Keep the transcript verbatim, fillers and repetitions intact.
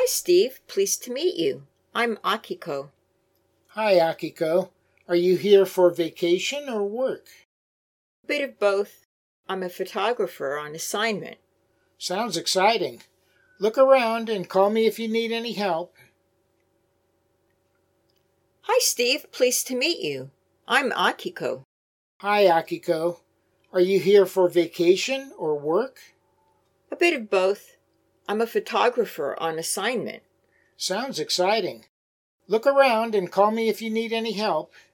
Steve. Pleased to meet you. I'm Akiko. Hi, Akiko. Are you here for vacation or work? A bit of both. I'm a photographer on assignment. Sounds exciting. Look around and call me if you need any help. Hi, Steve. Pleased to meet you. I'm Akiko. Hi, Akiko. Are you here for vacation or work? A bit of both. I'm a photographer on assignment. Sounds exciting. Look around and call me if you need any help.